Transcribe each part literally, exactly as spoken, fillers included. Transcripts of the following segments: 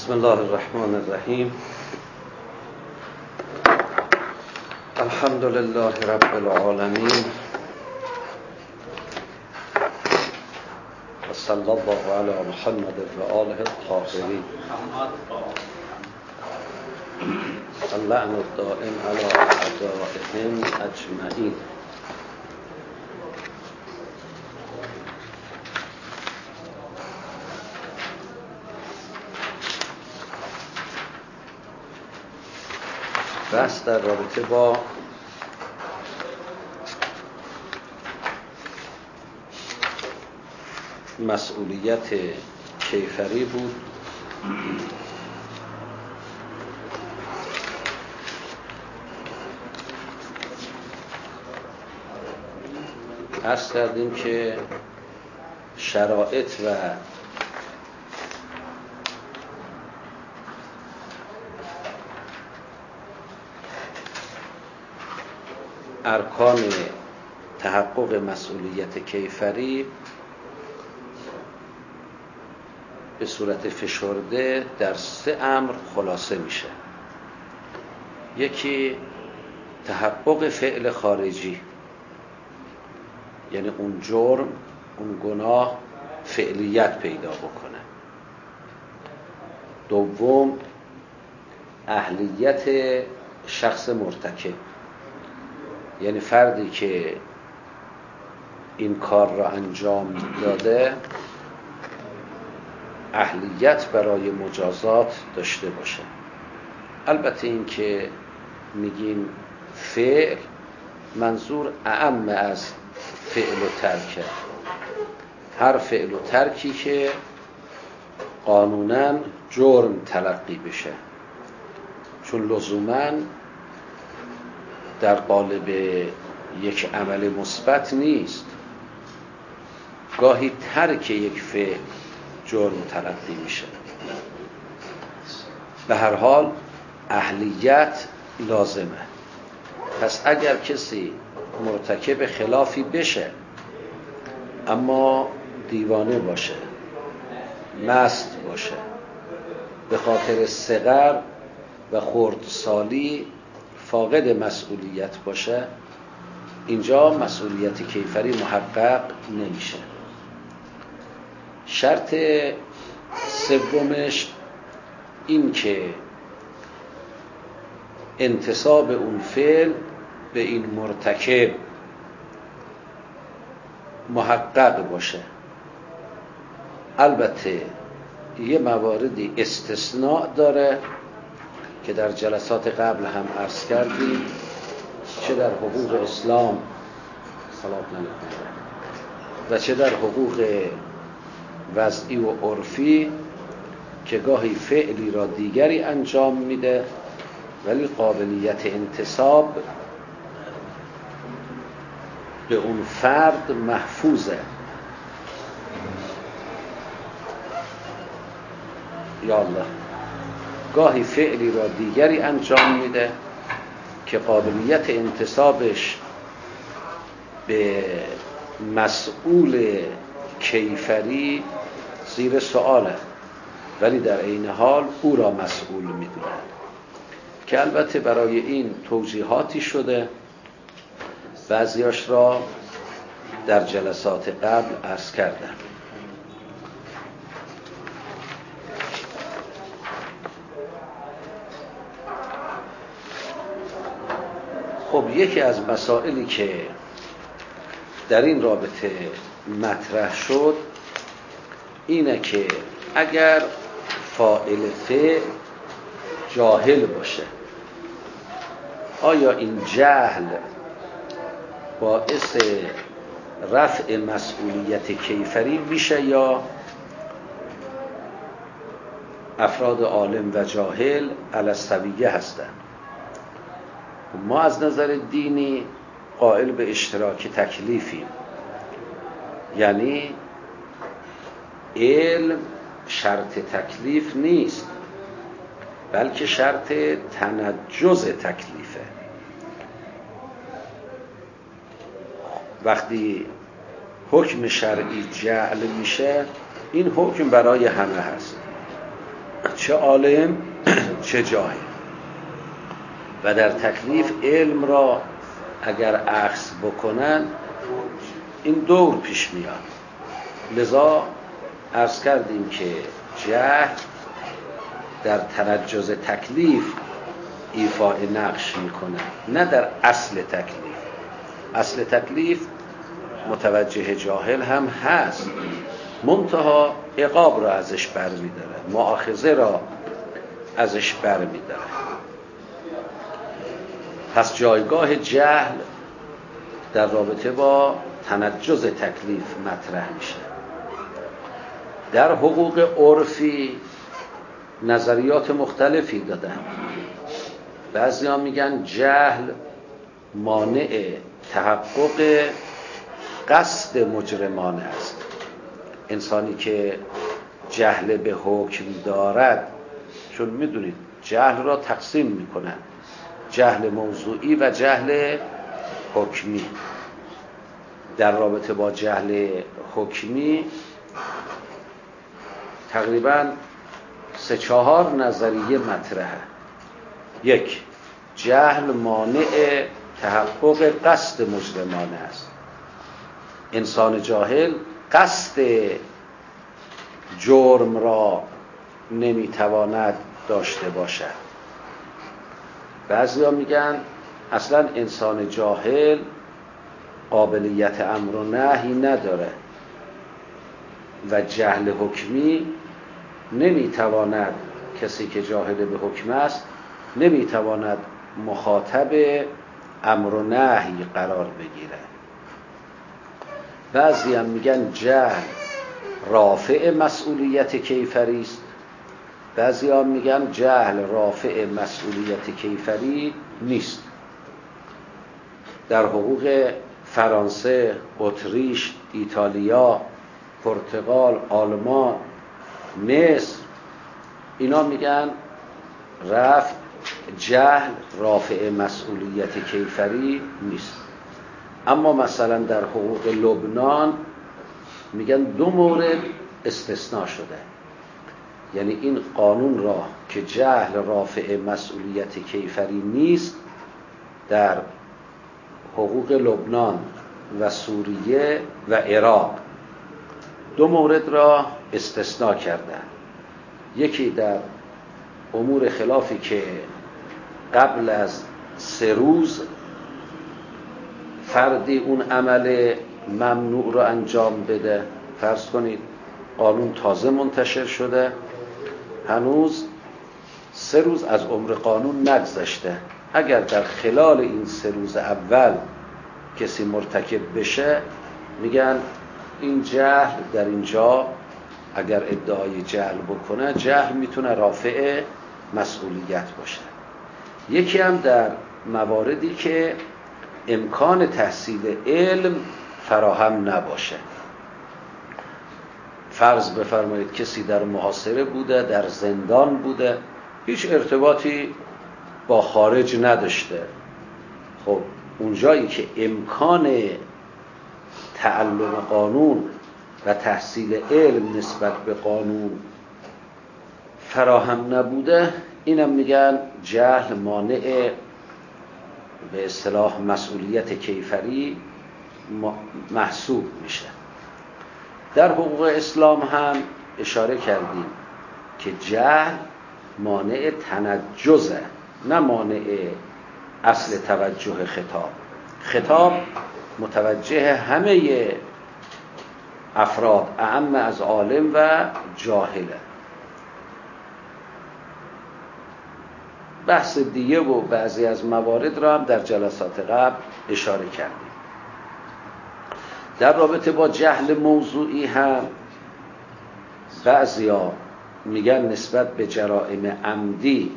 بسم الله الرحمن الرحیم. الحمد لله رب العالمین و صلی الله علی محمد و آله الطاهرین. اللعن الدائم علی اعدائهم اجمعین. بحث در رابطه با مسئولیت کیفری بود. عرض کردیم که شرایط و ارکان تحقق مسئولیت کیفری به صورت فشرده در سه امر خلاصه میشه. یکی تحقق فعل خارجی، یعنی اون جرم، اون گناه فعلیت پیدا بکنه. دوم اهلیت شخص مرتکب، یعنی فردی که این کار را انجام داده اهلیت برای مجازات داشته باشه. البته این که میگیم فعل، منظور اعم از فعل و ترکه. هر فعل و ترکی که قانوناً جرم تلقی بشه، چون لزوماً در قالب یک عمل مثبت نیست. گاهی ترک یک فعل جرم تلقی میشه. به هر حال اهلیت لازمه. پس اگر کسی مرتکب خلافی بشه اما دیوانه باشه، مست باشه، به خاطر صغر و خردسالی فاقد مسئولیت باشه، اینجا مسئولیت کیفری محقق نمیشه. شرط سومش این که انتساب اون فعل به این مرتکب محقق باشه. البته یه مواردی استثناء داره که در جلسات قبل هم عرض کردیم، چه در حقوق اسلام و چه در حقوق وضعی و عرفی، که گاهی فعلی را دیگری انجام میده ولی قابلیت انتساب به اون فرد محفوظه. یا الله، گاهی فعلی را دیگری انجام میده که قابلیت انتسابش به مسئول کیفری زیر سؤاله، ولی در عین حال او را مسئول میدونه، که البته برای این توضیحاتی شده، بعضیاش را در جلسات قبل عرض کردم. خب یکی از مسائلی که در این رابطه مطرح شد اینه که اگر فاعل فعل جاهل باشه، آیا این جهل باعث رفع مسئولیت کیفری میشه یا افراد عالم و جاهل علی السویه هستن؟ ما از نظر دینی قائل به اشتراک تکلیفیم، یعنی علم شرط تکلیف نیست بلکه شرط تنجز تکلیفه. وقتی حکم شرعی جعل میشه، این حکم برای همه هست. چه عالم چه جاهل. و در تکلیف علم را اگر اخذ بکنن این دور پیش میاد. لذا عرض کردیم که جهل در تنجز تکلیف ایفاء نقش میکنه، نه در اصل تکلیف. اصل تکلیف متوجه جاهل هم هست، منتها عقاب را ازش بر میداره، مؤاخذه را ازش بر میداره. پس جایگاه جهل در رابطه با تنجز تکلیف مطرح میشه. در حقوق عرفی نظریات مختلفی دادن. بعضی ها میگن جهل مانع تحقق قصد مجرمانه است. انسانی که جهل به حکم دارد، چون میدونید جهل را تقسیم میکنن، جهل موضوعی و جهل حکمی. در رابطه با جهل حکمی تقریباً سه چهار نظریه مطرحه. یک، جهل مانع تحقق قصد مجرمانه است. انسان جاهل قصد جرم را نمیتواند داشته باشد. بعضیا میگن اصلا انسان جاهل قابلیت امر و نهی نداره و جهل حکمی نمیتواند، کسی که جاهل به حکم است نمیتواند مخاطب امر و نهی قرار بگیره. بعضی هم میگن جهل رافع مسئولیت کیفری است. بعضی هم میگن جهل رافع مسئولیت کیفری نیست. در حقوق فرانسه، اتریش، ایتالیا، پرتغال، آلمان، مصر، اینا میگن رفع جهل رافع مسئولیت کیفری نیست. اما مثلا در حقوق لبنان میگن دو مورد استثناء شده. یعنی این قانون را که جهل رافع مسئولیت کیفری نیست، در حقوق لبنان و سوریه و عراق دو مورد را استثناء کردن. یکی در امور خلافی که قبل از سه روز فردی اون عمل ممنوع رو انجام بده. فرض کنید قانون تازه منتشر شده، هنوز سه روز از عمر قانون نگذشته. اگر در خلال این سه روز اول کسی مرتکب بشه، میگن این جهل در اینجا اگر ادعای جهل بکنه، جهل میتونه رافع مسئولیت باشه. یکی هم در مواردی که امکان تحصیل علم فراهم نباشه. فرض بفرمایید کسی در محاصره بوده، در زندان بوده، هیچ ارتباطی با خارج نداشته. خب اونجایی که امکان تعلم قانون و تحصیل علم نسبت به قانون فراهم نبوده، اینم میگن جهل مانع به اصطلاح مسئولیت کیفری محسوب میشه. در حقوق اسلام هم اشاره کردیم که جهل مانع تنجزه، نه مانع اصل توجه خطاب. خطاب متوجه همه افراد، اعم از عالم و جاهله. بحث دیگه و بعضی از موارد را هم در جلسات قبل اشاره کردیم. در رابطه با جهل موضوعی هم بعضیا میگن نسبت به جرائم عمدی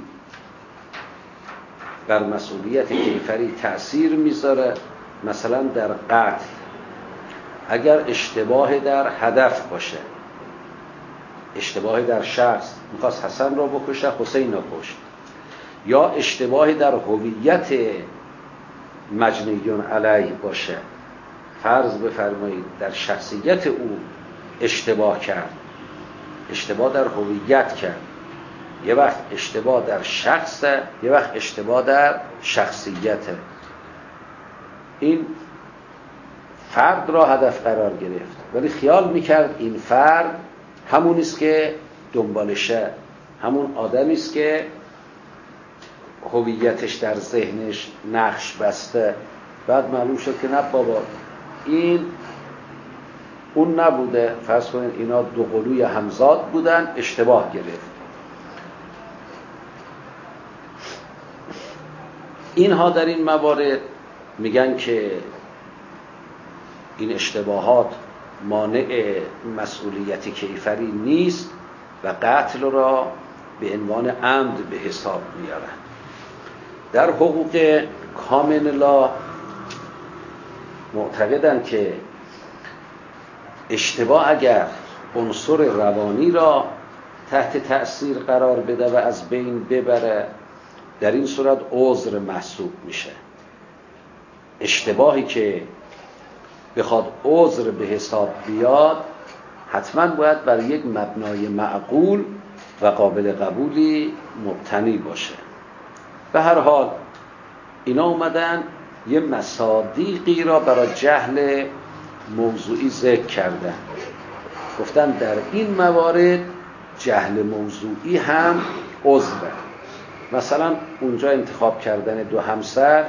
بر مسئولیت کیفری تأثیر میذاره. مثلا در قتل اگر اشتباه در هدف باشه، اشتباه در شخص، میخواست حسن را بکشه حسین را کشت، یا اشتباه در هویت مجنیون علیه باشه، فرض بفرمایید در شخصیت او اشتباه کرد، اشتباه در هویت کرد، یه وقت اشتباه در شخصه، یه وقت اشتباه در شخصیته. این فرد را هدف قرار گرفت ولی خیال میکرد این فرد همونیست که دنبالشه، همون آدمیست که هویتش در ذهنش نقش بسته. بعد معلوم شد که نه بابا، این اون نبوده. فرض کنید اینا دو قلوی همزاد بودن، اشتباه گرفت. اینها در این موارد میگن که این اشتباهات مانع مسئولیت کیفری نیست و قتل را به عنوان عمد به حساب میارن. در حقوق کامن لا معتقدن که اشتباه اگر عنصر روانی را تحت تأثیر قرار بده و از بین ببره، در این صورت عذر محسوب میشه. اشتباهی که بخواد عذر به حساب بیاد حتما باید بر یک مبنای معقول و قابل قبولی مبتنی باشه. به هر حال اینا اومدن یه مصادیقی را برای جهل موضوعی ذکر کردن. گفتن در این موارد جهل موضوعی هم عذره. مثلا اونجا انتخاب کردن دو همسر،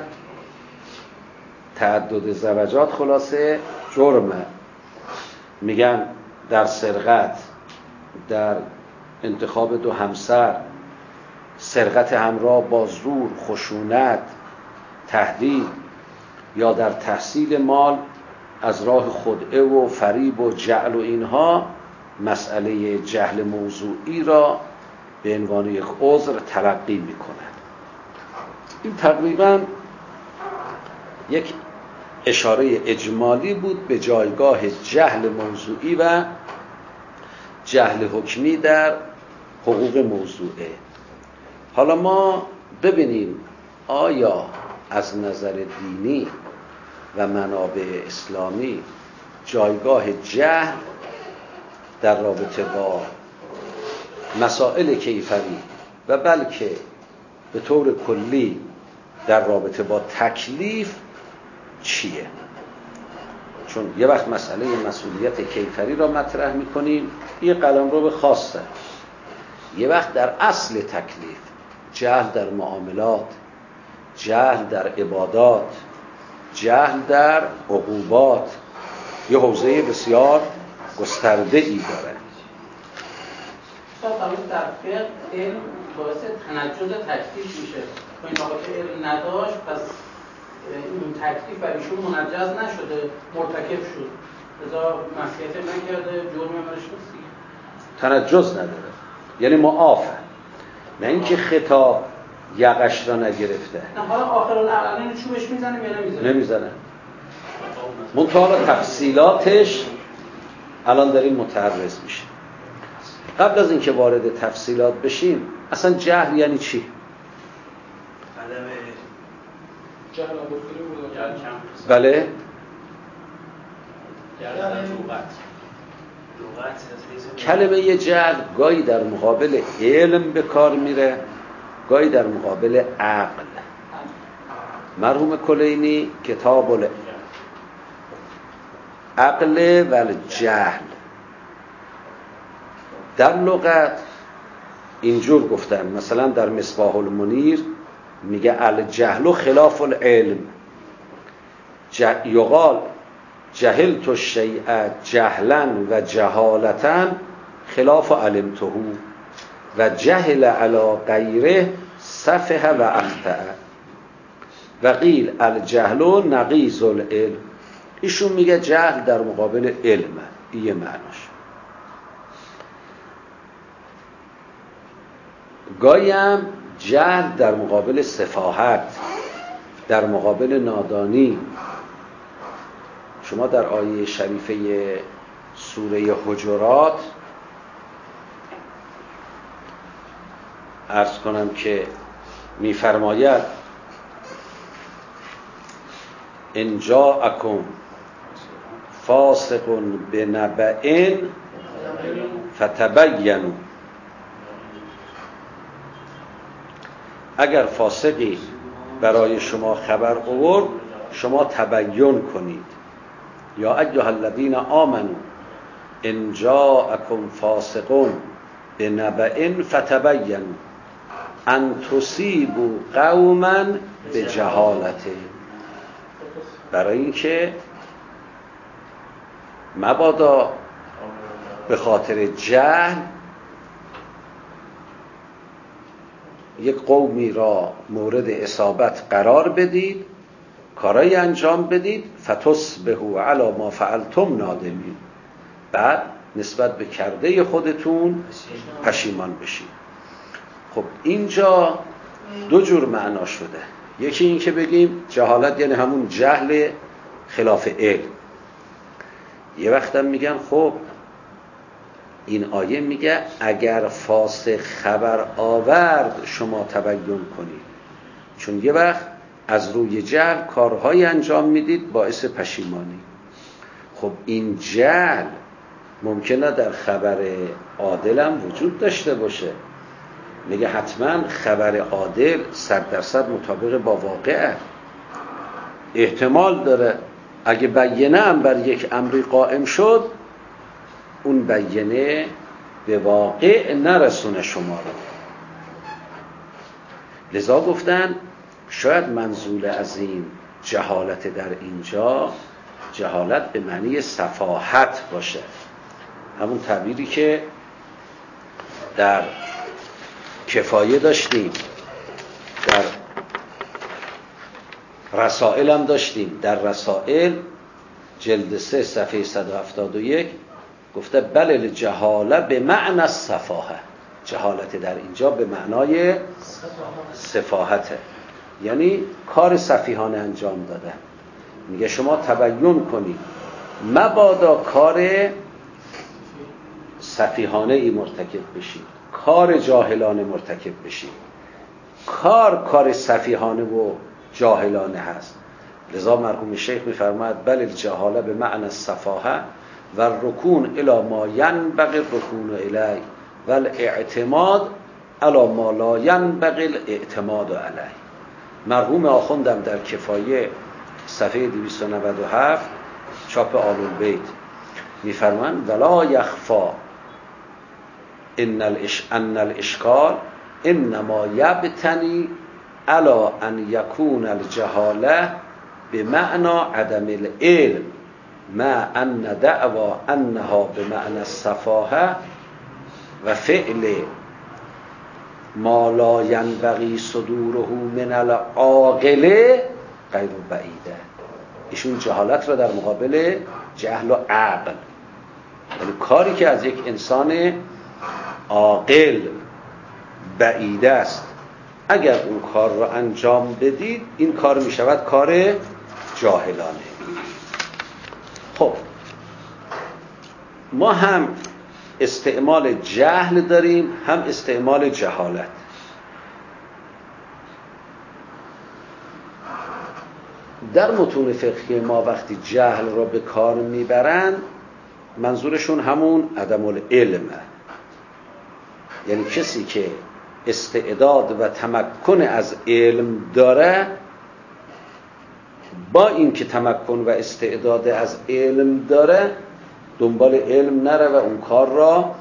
تعدد زوجات خلاصه جرمه. میگن در سرقت، در انتخاب دو همسر، سرقت همراه با زور، خشونت، تهدید، یا در تحصیل مال از راه خدعه و فریب و جعل و اینها، مسئله جهل موضوعی را به عنوان یک عذر تلقی میکنند. این تقریبا یک اشاره اجمالی بود به جایگاه جهل موضوعی و جهل حکمی در حقوق موضوعه. حالا ما ببینیم آیا از نظر دینی و منابع اسلامی جایگاه جهل در رابطه با مسائل کیفری و بلکه به طور کلی در رابطه با تکلیف چیه؟ چون یه وقت مسئله مسئولیت کیفری را مطرح میکنیم، یه قلمرو خاصه. یه وقت در اصل تکلیف، جهل در معاملات، جهل در عبادات، جهل در عقوبات، یه حوزه بسیار گسترده ای داره. شاید در فقه علم باعث تنجز تکلیف میشه. با این آقا که علم نداشت پس این تکلیف بر ایشون منجز نشده، مرتکب شد. لذا معصیت نکرده، جرم همش نیست. تنجز نداره، یعنی معافه. نه اینکه خطاب یقش را نگرفته. نه حالا آخر العلن چوبش میزنه یا نمیزنه؟ نمیزنه. منتها تفصیلاتش الان داریم متعرض میشه. قبل از اینکه وارد تفصیلات بشیم، اصلا جهل یعنی چی؟ جهل آبودگیری بود. جهل کم. بله. کلمه جهل گاهی در مقابل علم به کار میره، گاهی در مقابل عقل. مرحوم کلینی کتاب العقل و الجهل در لغت اینجور گفتن. مثلا در مصباح المنیر میگه الجهل خلاف العلم. یقال جهلت الشیء جهلا و جهالتا خلاف علمته و جهل علی غیره سفه و اخطأ و قیل الجهل نقیض العلم. ایشون میگه جهل در مقابل علمه. این معناش. گاهی هم جهل در مقابل سفاهت، در مقابل نادانی. شما در آیه شریفه سوره حجرات عرض کنم که می‌فرماید ان جاءکم فاسق بنبأ فتبینوا اگر فاسقی برای شما خبر آورد شما تبیین کنید. یا ایها الذین آمنوا ان جاءکم فاسق بنبأ فتبینوا ان تصیبوا قوما بجهالة، برای اینکه مبادا به خاطر جهل یک قومی را مورد اصابت قرار بدید، کارایی انجام بدید، فتصبحوا علی ما فعلتم نادمین، بعد نسبت به کرده خودتون پشیمان بشید. خب اینجا دو جور معنا شده. یکی این که بگیم جهالت یعنی همون جهل خلاف علم. یه وقتم میگن خب این آیه میگه اگر فاسق خبر آورد شما تبیین کنید، چون یه وقت از روی جهل کارهای انجام میدید باعث پشیمانی. خب این جهل ممکنه در خبر عادل هم وجود داشته باشه. میگه حتما خبر عادل صد درصد مطابق با واقعه. احتمال داره اگه بیینه هم بر یک امری قائم شد اون بیینه به واقع نرسونه شما رو. لذا گفتن شاید منظور از این جهالت در اینجا جهالت به معنی سفاهت باشه، همون تعبیری که در کفایه داشتیم، در رسائل هم داشتیم. در رسائل جلد سه صفحه صد و هفتاد و یک گفته بل الجهاله به معنی السفاهه، جهالت در اینجا به معنای سفاهته، یعنی کار سفیهانه انجام داده. میگه شما تبیین کنید مبادا کار سفیهانه ای مرتکب بشید، کار جاهلانه مرتکب بشید. کار کار سفیهانه و جاهلانه هست. لذا مرحوم شیخ میفرماید بل الجهاله به معنی السفاهه و الرکون الی ما ینبغی الرکون الیه و الاعتماد الی ما لا ینبغی الاعتماد علیه. مرحوم آخوندم در کفایه صفحه دویست و نود و هفت چاپ آل البیت میفرماند ولا یخفا ان الاشکال ان الاشکال انما یبتنی علی ان یکون الجهاله بمعنى عدم العلم مع ان دعوا انها بمعنى السفاهه و فعل ما لا ینبغی صدوره من العاقل غیر بعیده. ایشون جهالت را در مقابل جهل و عقل، یعنی کاری که از یک انسان عاقل بعیده است اگر اون کار را انجام بدید این کار می شود کار جاهلانه. خب ما هم استعمال جهل داریم هم استعمال جهالت. در متون فقهی ما وقتی جهل را به کار میبرند منظورشون همون عدم العلمه، یعنی کسی که استعداد و تمکن از علم داره با این که تمکن و استعداد از علم داره دنبال علم نره و اون کار را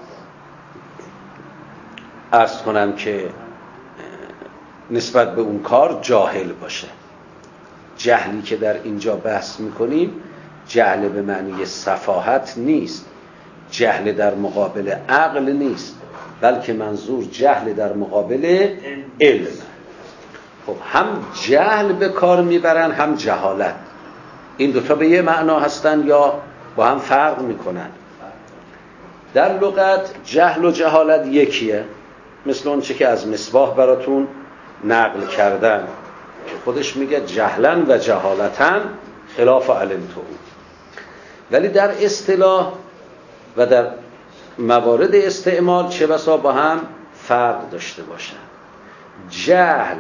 عرض کنم که نسبت به اون کار جاهل باشه. جهلی که در اینجا بحث میکنیم جهل به معنی سفاهت نیست، جهل در مقابل عقل نیست، بلکه منظور جهل در مقابل علم. خب هم جهل به کار میبرن هم جهالت. این دوتا به یه معنا هستن یا با هم فرق میکنن؟ در لغت جهل و جهالت یکیه، مثل اون چه که از مصباح براتون نقل کردن که خودش میگه جهلن و جهالتن خلاف علمتو. ولی در اصطلاح و در موارد استعمال چه بسا با هم فرق داشته باشن. جهل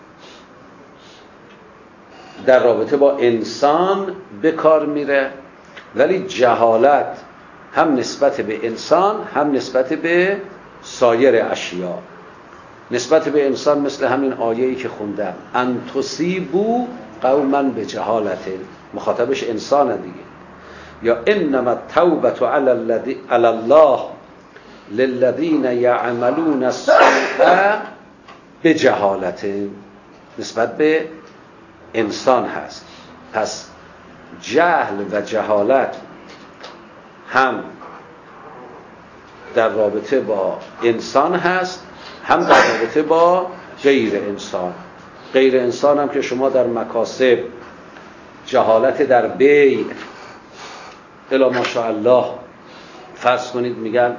در رابطه با انسان به کار میره، ولی جهالت هم نسبت به انسان هم نسبت به سایر اشیا. نسبت به انسان مثل همین آیه‌ای که خوندم، ان تصیبوا قوما بجهالت، مخاطبش انسانه دیگه. یا انما التوبة علی الله للذین یعملون السوء بجهالت، نسبت به انسان هست. پس جهل و جهالت هم در رابطه با انسان هست، هم در رابطه با غیر انسان. غیر انسان هم که شما در مکاسب، جهالت در بیع، الا ماشاءالله فرض کنید میگن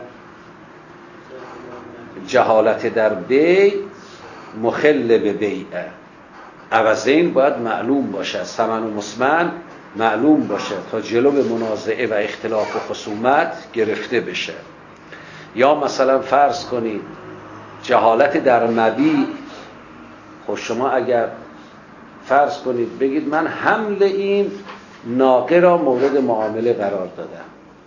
جهالت در بیع مخل به بیعه، عوضین باید معلوم باشه، ثمن و مسمن معلوم باشه تا جلو به منازعه و اختلاف و خصومت گرفته بشه. یا مثلا فرض کنید جهالت در مبیع. خب شما اگر فرض کنید بگید من حمل این ناقه را مورد معامله قرار دادم،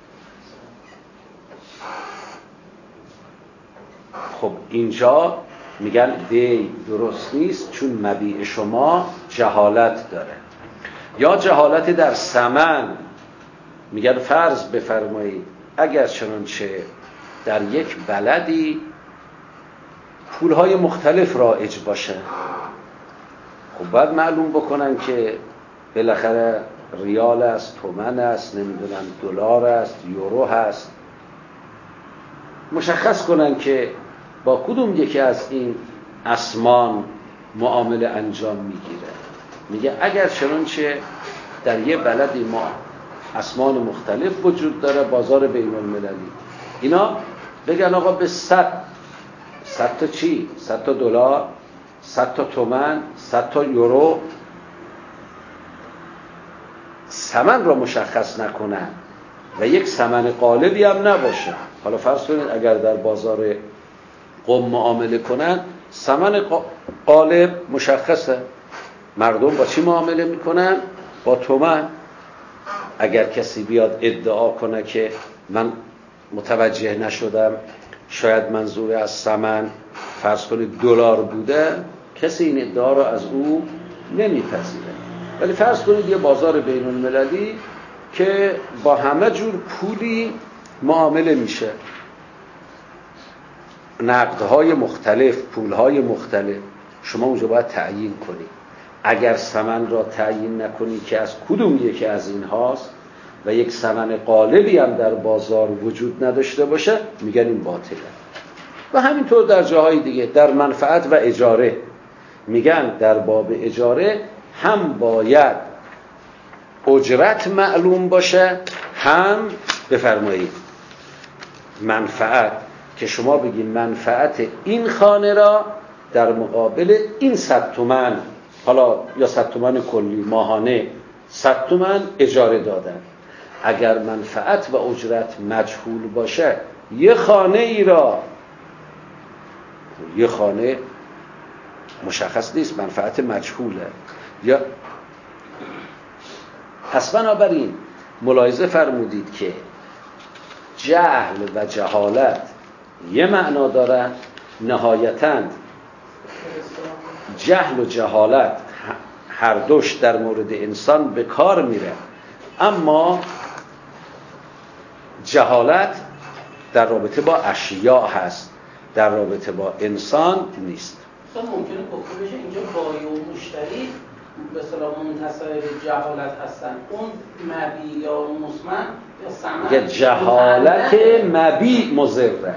خب اینجا میگن دی درست نیست چون مبیع شما جهالت داره. یا جهالت در ثمن، میگن فرض بفرمایید اگر چنانچه در یک بلدی پولهای مختلف رایج باشه، خب باید معلوم بکنن که بالاخره ریال است، تومن است، نمیدونم دلار است، یورو هست، مشخص کنن که با کدوم یکی از این اسمان معامله انجام میگیره. میگه اگر چنانچه در یه بلدی ما اسمان مختلف وجود داره، بازار بین المللی، اینا بگن آقا به صد صد تا چی؟ صد تا دلار، صد تا تومن، صد تا یورو، ثمن را مشخص نکنن و یک ثمن قالبی هم نباشه. حالا فرض کنید اگر در بازار قم معامله کنن، ثمن قالب مشخصه، مردم با چی معامله میکنن؟ با تومن. اگر کسی بیاد ادعا کنه که من متوجه نشدم، شاید منظور از ثمن فرض کنید دلار بوده، کسی این ادعا رو از او نمیپذیره. ولی فرض کنید یه بازار بین المللی که با همه جور پولی معامله میشه، نقدهای مختلف، پولهای مختلف، شما اونجا باید تعیین کنید. اگر ثمن را تعیین نکنی که از کدوم یکی از این هاست و یک ثمن قالبی هم در بازار وجود نداشته باشه، میگن این باطله. و همینطور در جاهای دیگه، در منفعت و اجاره، میگن در باب اجاره هم باید اجرت معلوم باشه، هم بفرمایید منفعت، که شما بگید منفعت این خانه را در مقابل این صد تومن، حالا یا صد تومن کلی ماهانه، صد تومن اجاره دادن. اگر منفعت و اجرت مجهول باشه، یه خانه ای را، یه خانه مشخص نیست، منفعت مجهوله، یا پس بنابراین ملاحظه فرمودید که جهل و جهالت یه معنا دارن. نهایتاً جهل و جهالت هر دوش در مورد انسان به کار میره، اما جهالت در رابطه با اشیاء هست، در رابطه با انسان نیست. ممکنه گفته بشه اینجا بایی و مشتری به اصطلاح منتصر به جهالت هستن، اون مبیع یا مسمن یا ثمن. جهالت مبیع مضره،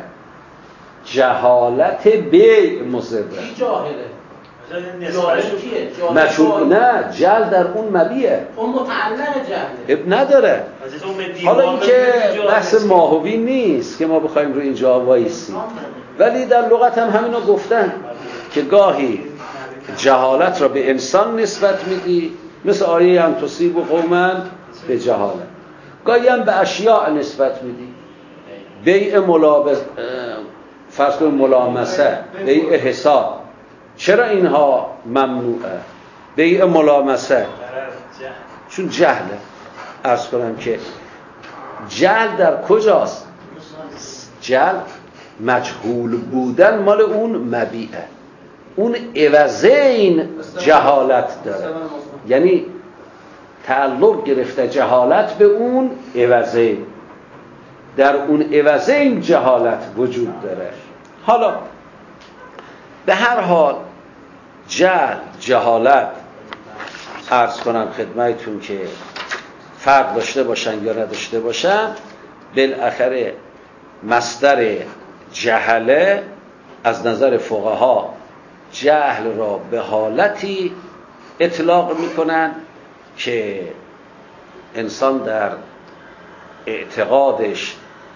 جهالت بیع مضره. کی جاهله؟ جاهل کیه؟ مشهور نه، جهل در اون مبیعه، اون متعلق جهله، اب نداره. حالا این که بحث ماهوی نیست که ما بخوایم رو اینجا وایسیم، ولی در لغت هم همینو گفتن که گاهی جهالت را به انسان نسبت میدی، مثل آیه ان تصیبوا قوما به جهالت، گاهی هم به اشیاء نسبت میدی، بیع ملابس، فرض کن ملامسه، بیع حساب، چرا اینها ممنوعه؟ بیع ملامسه چون جهله. عرض کنم که جهل در کجاست؟ جهل مجهول بودن مال اون مبیعه. اون عوضین جهالت داره، یعنی تعلق گرفته جهالت به اون عوضین، در اون عوضین جهالت وجود داره. حالا به هر حال جهل، جهالت عرض کنم خدمتتون که فرق داشته باشن یا نداشته باشن، بالاخره مصدر جهله از نظر فقها جهل را به حالتی اطلاق میکنن که انسان در اعتقادش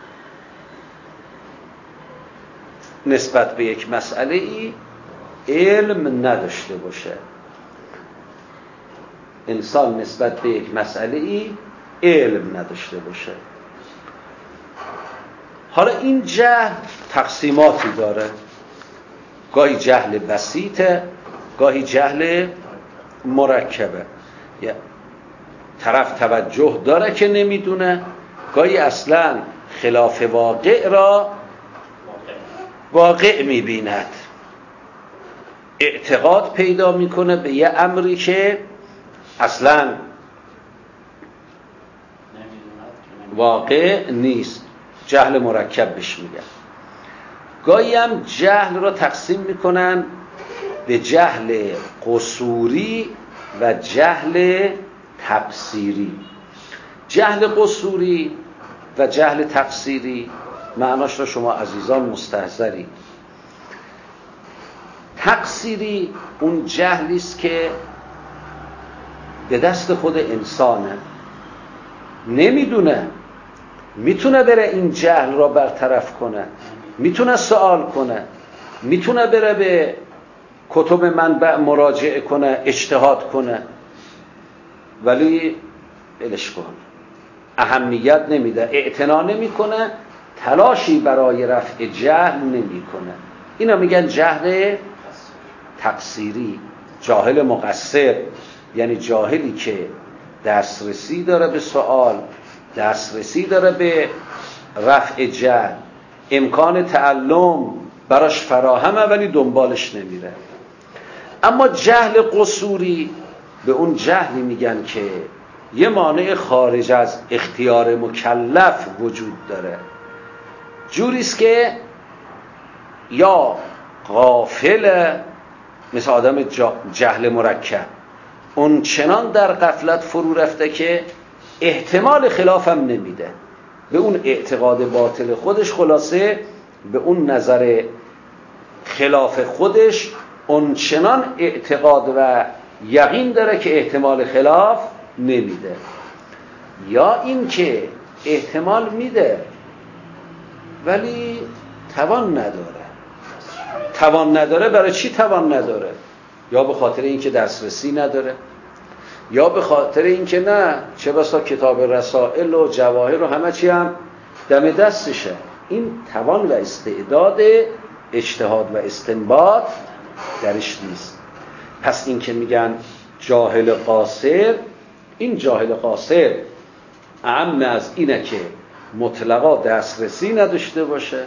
نسبت به یک مسئله ای علم نداشته باشه. انسان نسبت به یک مسئله ای علم نداشته باشه. حالا این جهل تقسیماتی داره، گاهی جهل بسیطه، گاهی جهل مرکبه. یه طرف توجه داره که نمیدونه، گاهی اصلا خلاف واقع را واقع میبیند، اعتقاد پیدا میکنه به یه امری که اصلا واقع نیست، جهل مرکب بهش میگن. گاهی هم جهل را تقسیم میکنن به جهل قصوری و جهل تقصیری. جهل قصوری و جهل تقصیری معناش را شما عزیزان مستحضرید. تقصیری اون جهلی است که به دست خود انسانه، نمیدونه، میتونه بره این جهل را برطرف کنه، میتونه سوال کنه، میتونه بره به کتب منبع مراجعه کنه، اجتهاد کنه، ولی بلش کن، اهمیت نمیده، اعتنا نمیکنه، تلاشی برای رفع جهل نمیکنه. اینا میگن جهل تقصیری، جاهل مقصر، یعنی جاهلی که دسترسی داره به سوال، دسترسی داره به رفع جهل، امکان تعلم براش فراهمه ولی دنبالش نمیره. اما جهل قصوری به اون جهلی میگن که یه مانع خارج از اختیار مکلف وجود داره، جوریست که یا غافل، مثل آدم جهل مرکب، اون چنان در غفلت فرو رفته که احتمال خلافم نمیده، به اون اعتقاد باطل خودش، خلاصه به اون نظر خلاف خودش اون چنان اعتقاد و یقین داره که احتمال خلاف نمیده. یا این که احتمال میده ولی توان نداره. توان نداره برای چی توان نداره؟ یا به خاطر اینکه دسترسی نداره، یا به خاطر اینکه نه، چه بسا کتاب رسائل و جواهر و همه چی هم دم دستشه، این توان و استعداد اجتهاد و استنباط درش نیست. پس این که میگن جاهل قاصر، این جاهل قاصر اعم از اینه که مطلقا دسترسی نداشته باشه،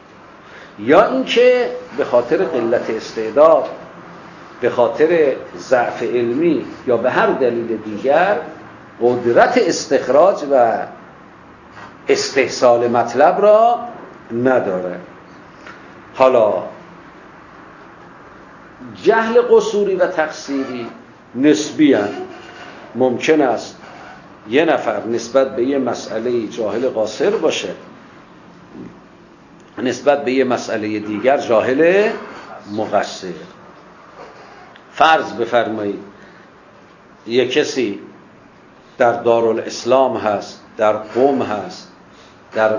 یا اینکه به خاطر قلت استعداد، به خاطر ضعف علمی یا به هر دلیل دیگر قدرت استخراج و استحصال مطلب را نداره. حالا جهل قصوری و تقصیری نسبی هست. ممکن است یه نفر نسبت به یه مسئله جاهل قاصر باشه، نسبت به یه مسئله دیگر جاهل مقصر. فرض بفرمایید یه کسی در دارالاسلام هست، در قم هست، در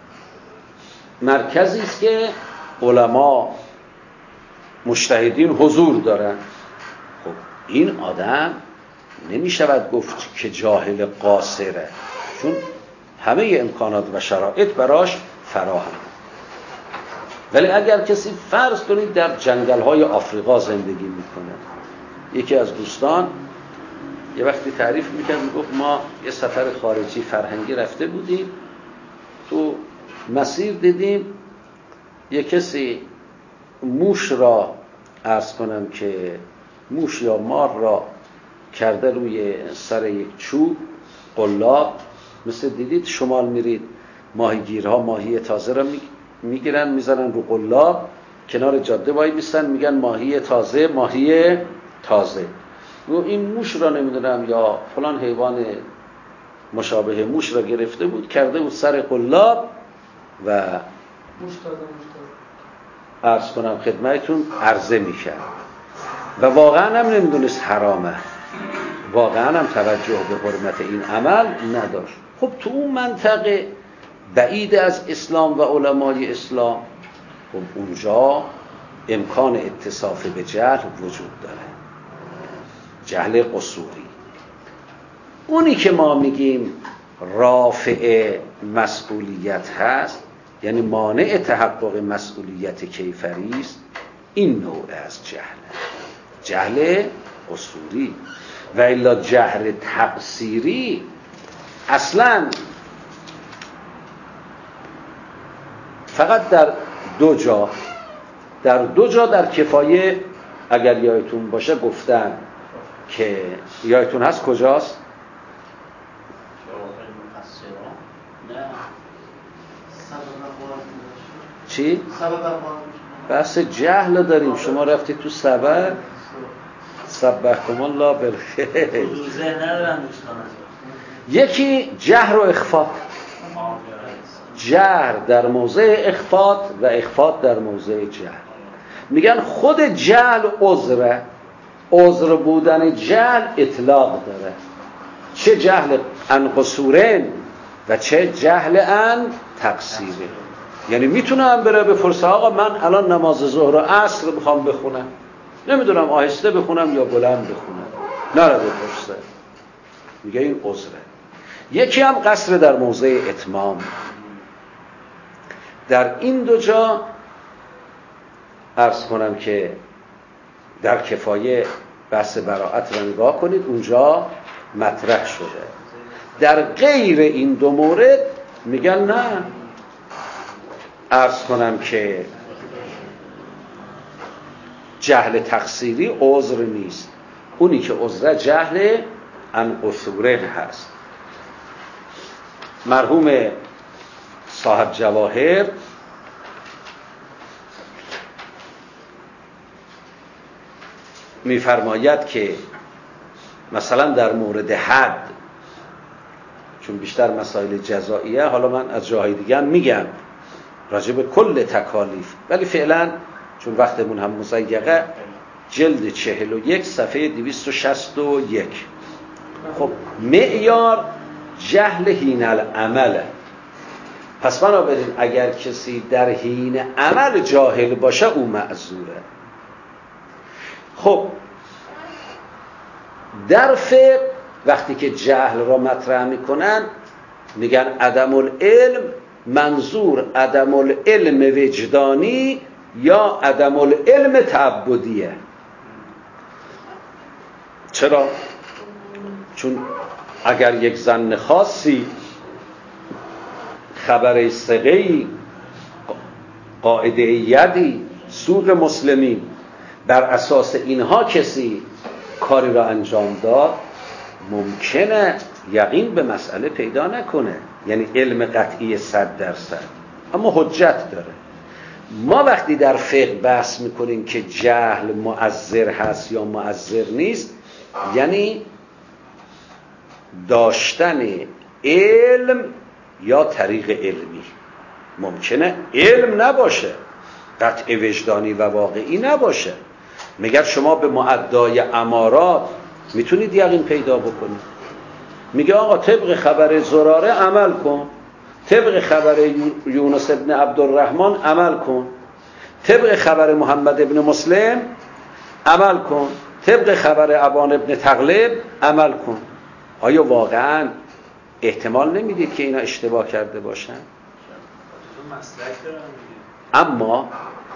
مرکزی است که علما مجتهدین حضور دارن. خب این آدم نمی شود گفت که جاهل قاصره، چون همه امکانات و شرایط براش فراهم. ولی اگر کسی فرض کنید در جنگل‌های آفریقا زندگی میکنه، یکی از دوستان یه وقتی تعریف میکرد، میگفت ما یه سفر خارجی فرهنگی رفته بودیم، تو مسیر دیدیم یه کسی موش را عرض کنم که موش یا مار را کرده روی سر یک چوب قلاب، مثل دیدید شمال میرید ماهیگیرها ماهی تازه را میگیرن میزنن رو قلاب، کنار جاده وای میستن میگن ماهی تازه ماهی تازه. و این موش را نمیدونم یا فلان حیوان مشابه موش را گرفته بود کرده بود سر قلاب و موش تازه موش تازه عرض کنم خدمتتون عرضه میکرد و واقعا هم نمیدونست حرامه، واقعا هم توجه به حرمت این عمل نداشت. خب تو اون منطقه بعید از اسلام و علمای اسلام، خب اونجا امکان اتصاف به جهل وجود داره، جهل قصوری. اونی که ما میگیم رافع مسئولیت هست، یعنی مانع تحقق مسئولیت کیفری است، این نوع از جهل، جهل قصوری. و الا جهل تقصیری اصلا فقط در دو جا در دو جا در کفایه اگر یادتون باشه گفتن که یادتون هست کجاست؟ چی؟ بحث جهل داریم، شما رفتید تو سبب سبحکم الله بالخیر. یکی جهر و اخفاء، جهر در موضع اخفاء و اخفاء در موضع جهل. میگن خود جهل عذره، عذر بودن جهل اطلاق داره، چه جهل ان قصورن و چه جهل ان تقصیره. یعنی میتونم بره بپرسه آقا من الان نماز ظهر و عصر میخوام بخونم، نمیدونم آهسته بخونم یا بلند بخونم، نره بپرسه، میگه این عذره. یکی هم قصر در موضع اتمام. در این دو جا عرض کنم که در کفایه بحث براءت را نگاه کنید، اونجا مطرح شده. در غیر این دو مورد میگن نه، عرض کنم که جهل تقصیری عذر نیست، اونی که عذر جهل ان قصوره هست. مرحوم صاحب جواهر میفرماید که مثلا در مورد حد، چون بیشتر مسائل جزائیه، حالا من از جاهای دیگه هم میگم راجع به کل تکالیف، ولی فعلا چون وقتمون هم مضیقه، جلد چهل و یک صفحه دویست و شصت و یک. خب معیار جهل حین العمله، پس بنابراین اگر کسی در حین عمل جاهل باشه او معذوره. خب در فقه وقتی که جهل را مطرح میکنن میگن عدم العلم، منظور عدم العلم وجدانی یا عدم العلم تعبدیه. چرا؟ چون اگر یک ظن خاصی، خبر ثقه‌ای، قاعده یدی، سوق مسلمین، بر اساس اینها کسی کاری را انجام داد، ممکنه یقین به مسئله پیدا نکنه، یعنی علم قطعی صد درصد، اما حجت داره. ما وقتی در فقه بحث میکنیم که جهل مؤثر هست یا مؤثر نیست، یعنی داشتن علم یا طریق علمی. ممکنه علم نباشه، قطع وجدانی و واقعی نباشه. میگه شما به معدای امارات میتونید یقین پیدا بکنید. میگه آقا طبق خبر زراره عمل کن، طبق خبر یونس ابن عبدالرحمن عمل کن، طبق خبر محمد ابن مسلم عمل کن، طبق خبر ابان ابن تغلب عمل کن. آیا واقعا احتمال نمیدید که اینا اشتباه کرده باشن؟ اما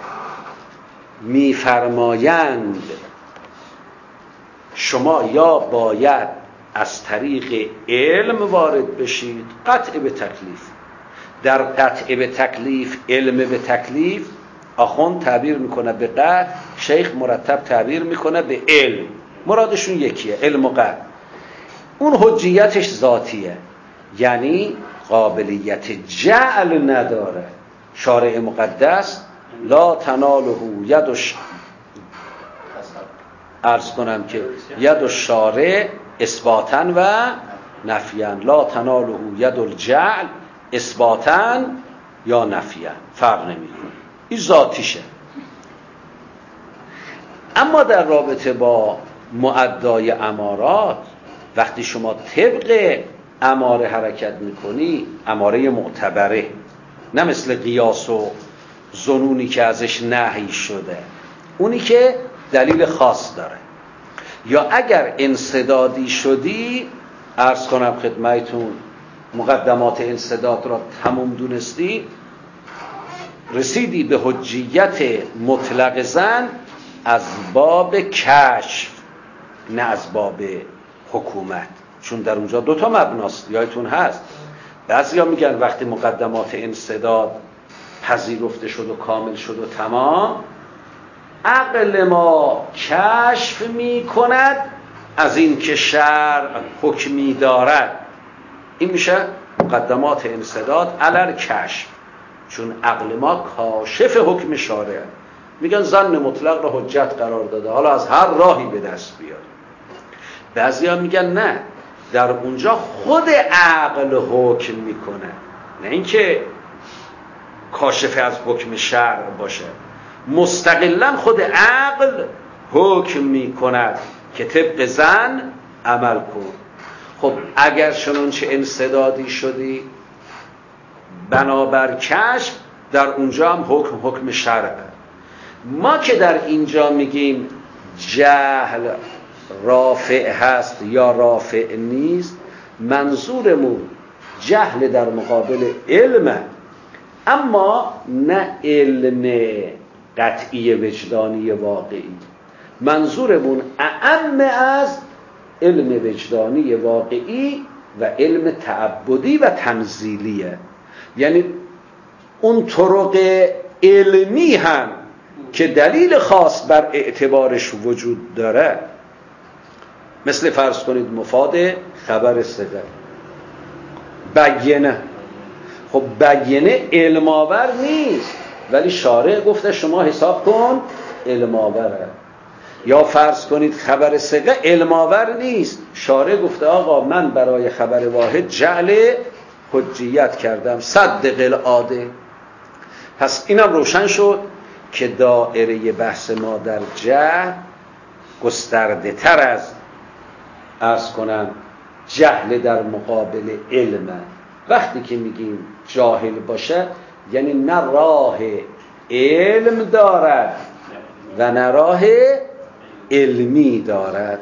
میفرمایند شما یا باید از طریق علم وارد بشید، قطع به تکلیف. در قطع به تکلیف، علم به تکلیف، آخوند تعبیر میکنه به قطع شیخ مرتب تعبیر میکنه به علم. مرادشون یکیه، علم و قلب. اون حجیتش ذاتیه، یعنی قابلیت جعل نداره. شارع مقدس لا تناله یدش، عرض کنم که ید الشارع اثباتا و نفیا، لا تناله ید الجعل اثباتا یا نفیا، فرق نمیکنه، این ذاتیشه. اما در رابطه با معدای امارات، وقتی شما طبق اماره حرکت میکنی، اماره معتبره، نه مثل قیاس و ظنونی که ازش نهی شده، اونی که دلیل خاص داره. یا اگر انسدادی شدی، عرض کنم خدمتون مقدمات انسداد را تمام دونستی، رسیدی به حجیت مطلق زن از باب کشف، نه از باب حکومت، چون در اونجا دوتا مبناست. یادتون هست بعضیا میگن وقتی مقدمات انسداد پذیرفته شد و کامل شد و تمام، عقل ما کشف می کند از این که شرع حکمی دارد. این میشه مقدمات انسداد علل کشف، چون عقل ما کاشف حکم شارع. میگن ظن مطلق را حجت قرار داده، حالا از هر راهی به دست بیاد. بعضیا میگن نه، در اونجا خود عقل حکم میکنه، نه اینکه کاشف از حکم شرع باشه. مستقلا خود عقل حکم میکند که طبق ظن عمل کن. خب اگر چنانچه انسدادی شدی بنابر کشف، در اونجا هم حکم حکم شرع. ما که در اینجا میگیم جهل رافع هست یا رافع نیست، منظورمون جهل در مقابل علم، اما نه علم قطعی وجدانی واقعی. منظورمون اعم از علم وجدانی واقعی و علم تعبدی و تنزیلیه. یعنی اون طرق علمی هم که دلیل خاص بر اعتبارش وجود داره، مثل فرض کنید مفاد خبر صدق، بیینه. خب بیینه علم آور نیست، ولی شارع گفته شما حساب کن علم آوره. یا فرض کنید خبر صدق علم آور نیست، شارع گفته آقا من برای خبر واحد جعل حجیت کردم، صدق العاده. پس اینم روشن شد که دائره بحث ما در جهل گسترده تر از عرض کنم جهل در مقابل علم. وقتی که میگیم جاهل باشه، یعنی نه راه علم دارد و نه راه علمی دارد.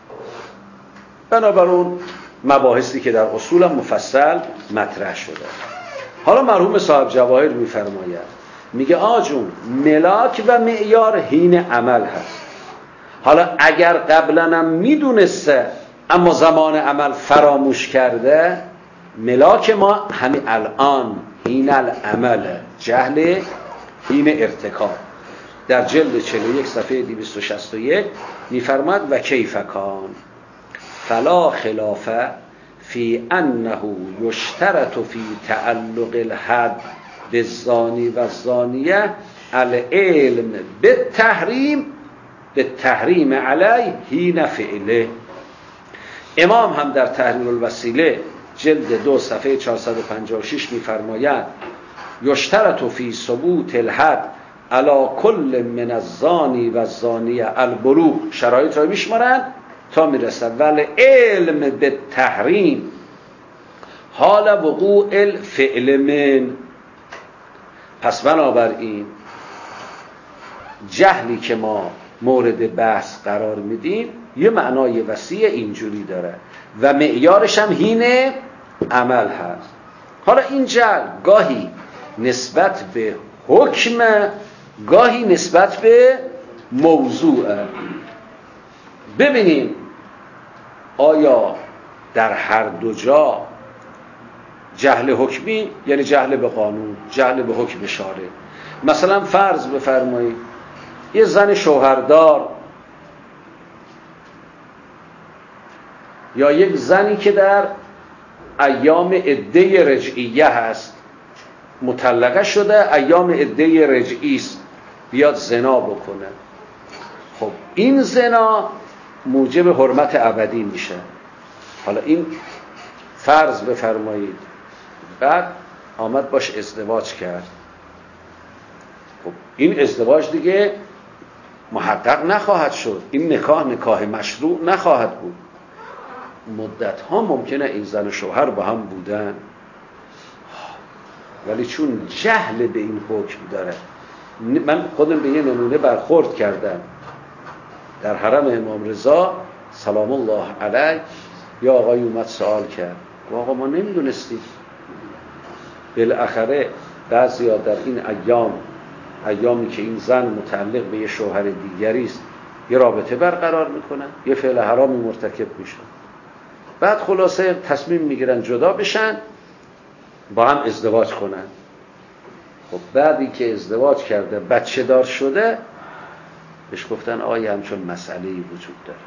بنابراین مباحثی که در اصول مفصل مطرح شده. حالا مرحوم صاحب جواهر میفرماید، میگه آجون ملاک و معیار حین عمل هست. حالا اگر قبلا هم میدونسته اما زمان عمل فراموش کرده، ملاک ما همین الان حین العمل، جهل حین ارتکاب. در جلد چهل و یک صفحه دویست و شصت و یک میفرماد و کیف کان فلا خلاف فی انه یشترط فی تعلق الحد بالزانی و الزانیه العلم بالتحریم بالتحریم علی حین فعله. امام هم در تحریر الوسیله جلد دو صفحه چهارصد و پنجاه و شش میفرماید یشترط فی ثبوت الحد علی کل من الزانی و الزانیه البلوغ. شرایط را میشمارن تا میرسن ولی علم به تحریم حال وقوع الفعل من. پس بنابراین جهلی که ما مورد بحث قرار میدیم یه معنای وسیع اینجوری داره و معیارش هم حین عمل هست. حالا این جهل گاهی نسبت به حکم، گاهی نسبت به موضوع. ببینیم آیا در هر دو جا جهل حکمی یعنی جهل به قانون، جهل به حکم شارع. مثلا فرض بفرمایید یه زن شوهردار یا یک زنی که در ایام عده رجعیه هست، مطلقه شده، ایام عده رجعی است، بیاد زنا بکنه، خب این زنا موجب حرمت ابدی میشه. حالا این فرض بفرمایید بعد آمد باش ازدواج کرد، خب این ازدواج دیگه محقق نخواهد شد، این نکاح نکاح مشروع نخواهد بود. مدت ها ممکنه این زن و شوهر با هم بودن، ولی چون جهل به این حکم داره، من خودم به یه نمونه برخورد کردم در حرم امام رضا سلام الله علیه. یا آقای اومد سوال کرد، آقا ما نمیدونستیم. بالاخره بعضیا در این ایام ایامی که این زن متعلق به یه شوهر دیگری است یه رابطه برقرار میکنن، یه فعل حرامی مرتکب میشن، بعد خلاصه تصمیم میگیرن جدا بشن، با هم ازدواج کنن. خب بعدی که ازدواج کرده بچه دار شده، بهش گفتن آقای همچون مسئله‌ای وجود داره.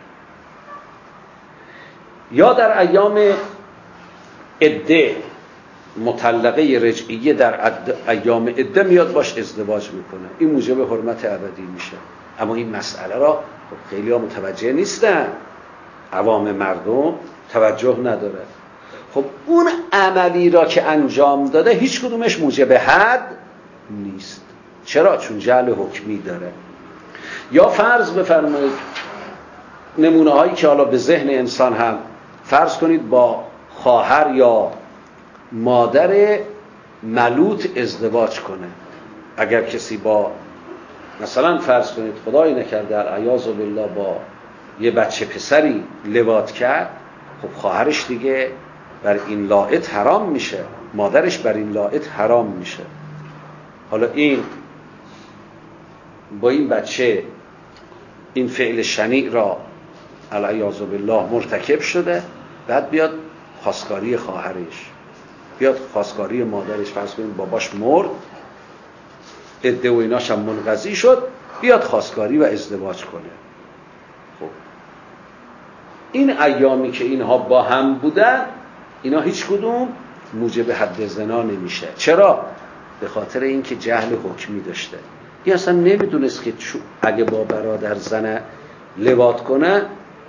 یا در ایام عده مطلقه رجعیه در ایام عده میاد باش ازدواج میکنه، این موجب حرمت ابدی میشه. اما این مسئله را خیلی ها متوجه نیستن، عوام مردم توجه نداره. خب اون عملی را که انجام داده هیچ کدومش موجب حد نیست. چرا؟ چون جهل حکمی داره. یا فرض بفرمایید نمونه هایی که حالا به ذهن انسان هم، فرض کنید با خواهر یا مادر ملوط ازدواج کنه. اگر کسی با مثلا فرض کنید خدای نکرده العیاذ بالله با یه بچه پسری لواط کرد، خب خواهرش دیگه بر این لاعت حرام میشه، مادرش بر این لاعت حرام میشه. حالا این با این بچه این فعل شنیع را العیاذ بالله مرتکب شده، بعد بیاد خواستگاری خواهرش، بیاد خواستگاری مادرش، فرض کنید باباش مرد، عده و ایناش هم منقضی شد، بیاد خواستگاری و ازدواج کنه. خب این ایامی که اینها با هم بودن، اینا هیچ کدوم موجب حد زنا نمیشه. چرا؟ به خاطر اینکه جهل حکمی داشته. این اصلا نمیدونست که اگه با برادر زن لواط کنه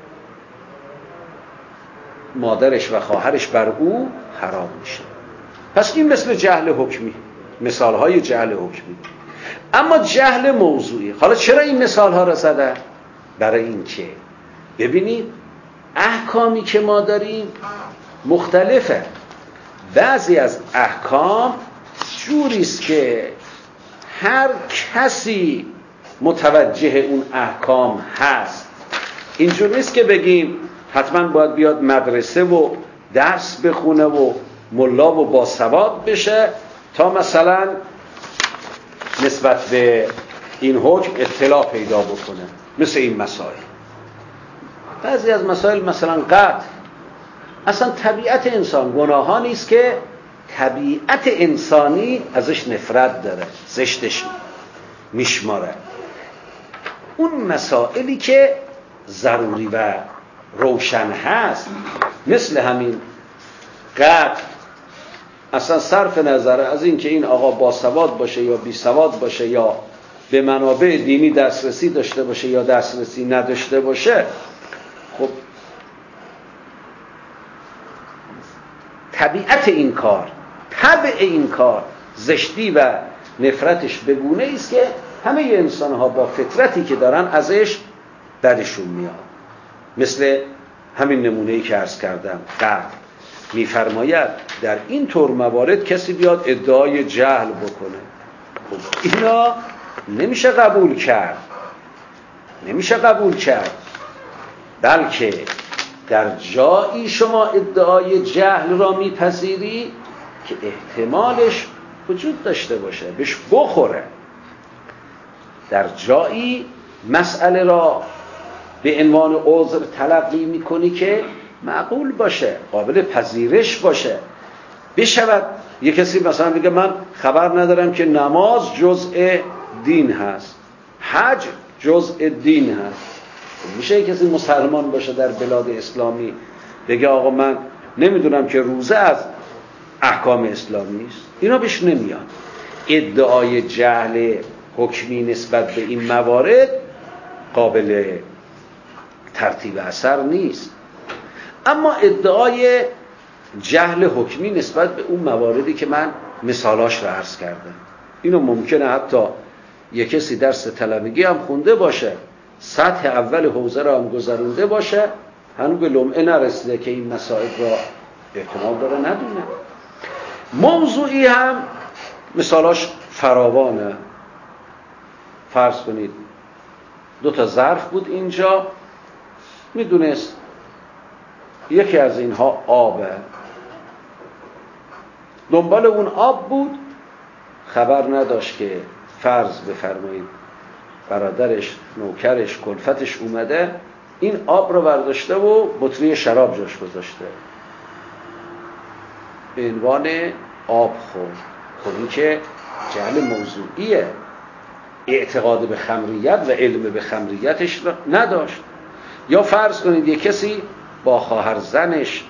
مادرش و خواهرش بر او حرام میشه. پس این مثل جهل حکمی، مثالهای جهل حکمی. اما جهل موضوعی، حالا چرا این مثالها را زدن؟ برای این که ببینید احکامی که ما داریم مختلفه. بعضی از احکام جوریست که هر کسی متوجه اون احکام هست. اینجور نیست که بگیم حتما باید بیاد مدرسه و درس بخونه و ملا و باسواد بشه تا مثلا نسبت به این حکم اطلاع پیدا بکنه. مثل این مسائل، بعضی از مسائل مثلا قتل، اصلا طبیعت انسان گناهی نیست که طبیعت انسانی ازش نفرت داره، زشتش میشماره. اون مسائلی که ضروری و روشن هست مثل همین قتل، اصلا صرف نظر از این که این آقا باسواد باشه یا بی سواد باشه یا به منابع دینی دسترسی داشته باشه یا دسترسی نداشته باشه، خب طبیعت این کار، طبع این کار زشتی و نفرتش بگونه است که همه انسان ها با فطرتی که دارن ازش بدشون میاد. مثل همین نمونه‌ای که عرض کردم قتل، میفرماید در این طور موارد کسی بیاد ادعای جهل بکنه، خب اینا نمیشه قبول کرد، نمیشه قبول کرد. بلکه در جایی شما ادعای جهل را میپذیری که احتمالش وجود داشته باشه، بهش بخوره. در جایی مسئله را به عنوان عذر تلقی میکنی که معقول باشه، قابل پذیرش باشه. بشود یک کسی مثلا بگه من خبر ندارم که نماز جزء دین هست، حج جزء دین هست. میشه کسی مسلمان باشه در بلاد اسلامی بگه آقا من نمیدونم که روزه از احکام اسلامی است؟ اینا بهش نمیاد. ادعای جهل حکمی نسبت به این موارد قابل ترتیب اثر نیست. اما ادعای جهل حکمی نسبت به اون مواردی که من مثالاش رو عرض کردم، اینو ممکنه حتی یک کسی درس طلبگی هم خونده باشه، سطح اول حوزه رو هم گذرونده باشه، هنوز به لمعه نرسیده که این مسائل را احتمال داره ندونه. موضوعی هم مثالاش فراوانه. فرض کنید دو تا ظرف بود اینجا، میدونست یکی از اینها آبه، دنبال اون آب بود، خبر نداشت که فرض بفرمایید برادرش، نوکرش، کلفتش اومده این آب رو برداشته و بطری شراب جاش گذاشته، به عنوان آب خورد. خب این که جهل موضوعیه، اعتقاد به خمریت و علم به خمریتش نداشت. یا فرض کنید یک کسی با خواهر زنش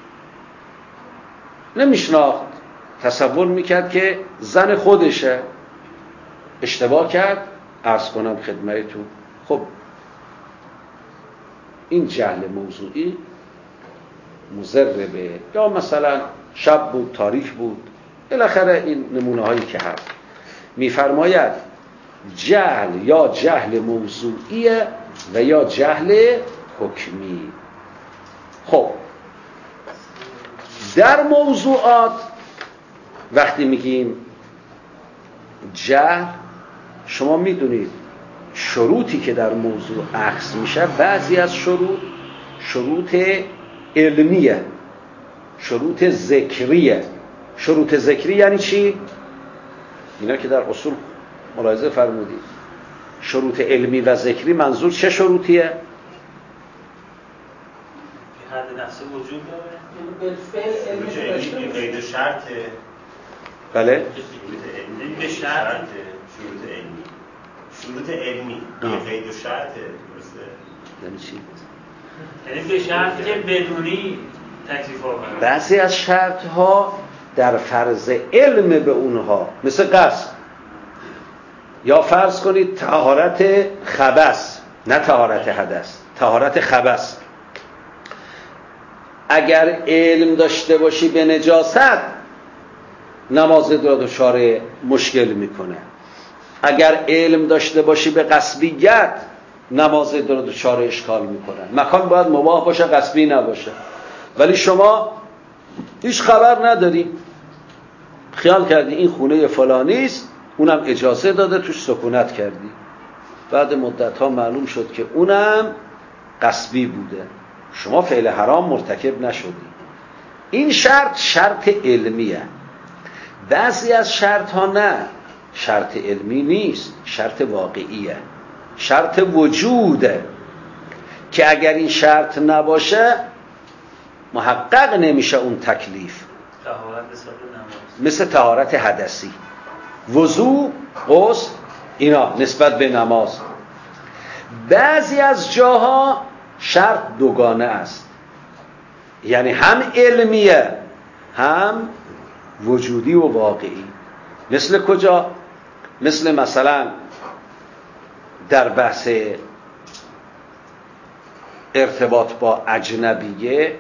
نمیشناخت، تصور میکرد که زن خودشه، اشتباه کرد، عرض کنم خدمتتون. خب این جهل موضوعی مضر به، یا مثلا شب بود، تاریک بود، بالاخره این نمونه هایی که هست. میفرماید جهل یا جهل موضوعیه و یا جهل حکمی. خب در موضوعات وقتی میگیم جهل، شما میدونید شروطی که در موضوع اخذ میشه، بعضی از شروط شروط علمیه، شروط ذکریه. شروط ذکری یعنی چی؟ اینا که در اصول ملاحظه فرمودید. شروط علمی و ذکری منظور چه شروطیه؟ حد نفس وجود داره، بالفعل علمی داشته باشه. قید شرطه. بله؟ شروط علمی به شرط، شروط علمی. شروط علمی قید شرطه، درسته؟ یعنی چی؟ یعنی به شرطی که بدونی تکلیف آورده. بعضی از شرط ها در فرض علم به اونها، مثل قصد، یا فرض کنید طهارت خبث، نه طهارت حدث، طهارت خبث. اگر علم داشته باشی به نجاست، نماز را دچار مشکل میکنه. اگر علم داشته باشی به غصبیت، نماز را دچار اشکال میکنه. مکان باید مباح باشه، غصبی نباشه. ولی شما هیچ خبر نداری، خیال کردی این خونه فلانی است، اونم اجازه داده، توش سکونت کردی. بعد مدت ها معلوم شد که اونم غصبی بوده، شما فعل حرام مرتکب نشدی. این شرط شرط علمیه. بعضی از شرط ها نه، شرط علمی نیست، شرط واقعیه، شرط وجوده، که اگر این شرط نباشه محقق نمیشه اون تکلیف. مثل طهارت حدثی، وضو، غسل، اینا نسبت به نماز. بعضی از جاها شرط دوگانه است، یعنی هم علمیه هم وجودی و واقعی. مثل کجا؟ مثل مثلا در بحث ارتباط با اجنبیه،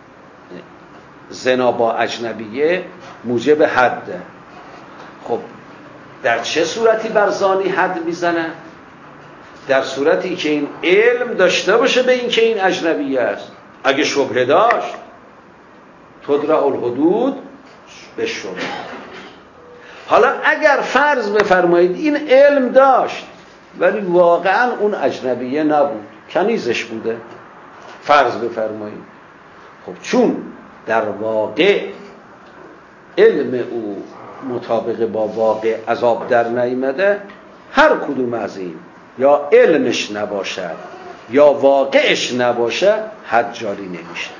زنا با اجنبیه موجب حده. خب در چه صورتی بر زانی حد میزنه؟ در صورتی که این علم داشته باشه به این که این اجنبیه است. اگه شبهه داشت، تدرع الحدود به شبهه. حالا اگر فرض بفرمایید این علم داشت ولی واقعا اون اجنبیه نبود، کنیزش بوده، فرض بفرمایید، خب چون در واقع علم او مطابق با واقع عذاب در نیامده، هر کدوم از این یا علمش نباشد یا واقعش نباشه، حد جاری نمیشه.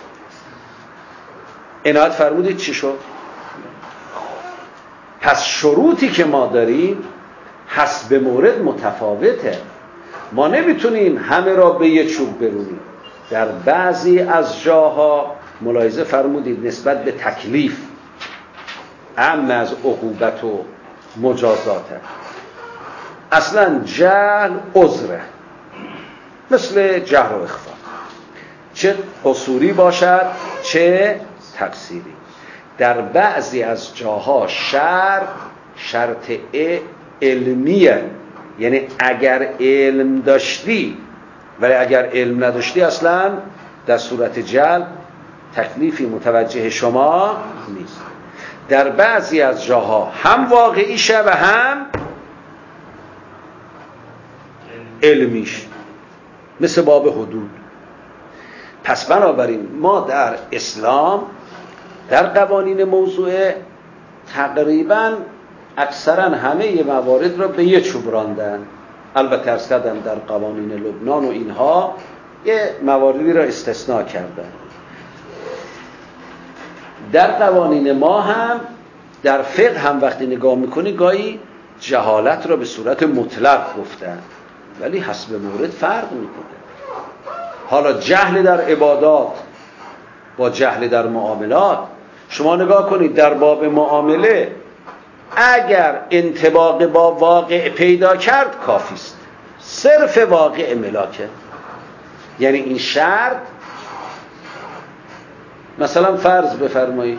عنایت فرمودید چی شد؟ پس شروطی که ما داریم حسب مورد متفاوته. ما نمیتونیم همه را به یه چوب برونیم. در بعضی از جاها ملاحظه فرمودید نسبت به تکلیف اعم از عقوبت و مجازاته. اصلا جهل عذره، مثل جهل و اخفا، چه قصوری باشد چه تقصیری. در بعضی از جاها شرط شرط علمیه، یعنی اگر علم داشتی، ولی اگر علم نداشتی اصلا در صورت جهل تکلیفی متوجه شما نیست. در بعضی از جاها هم واقعیشه و هم علمیش، مثل باب حدود. پس بنابراین ما در اسلام در قوانین موضوعه تقریبا اکثرا همه موارد را به یه چوب راندن. البته عرض کردم در قوانین لبنان و اینها یه مواردی را استثناء کردن. در قوانین ما هم در فقه هم وقتی نگاه میکنی گاهی جهالت را به صورت مطلق گفتن، ولی حسب مورد فرق میکنه. حالا جهل در عبادات با جهل در معاملات، شما نگاه کنید در باب معامله اگر انطباق با واقع پیدا کرد کافی است، صرف واقع ملاکه. یعنی این شرط، مثلا فرض بفرمایید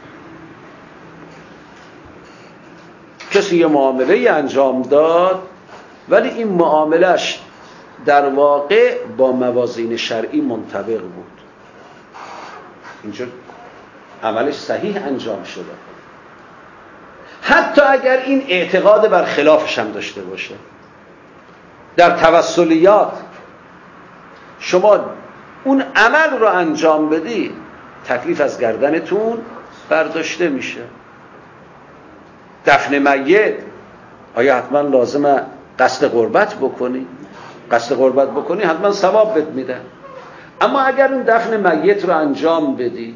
کسی یه معامله انجام داد ولی این معاملش در واقع با موازین شرعی منطبق بود، اینجور عملش صحیح انجام شده، حتی اگر این اعتقاد بر خلافش هم داشته باشه. در توسلیات شما اون عمل رو انجام بدی، تکلیف از گردنتون برداشته میشه. دفن میت آیا حتما لازمه قصد قربت بکنی؟ قصد قربت بکنی حتما ثواب بهت میدن. اما اگر اون دفن میت رو انجام بدی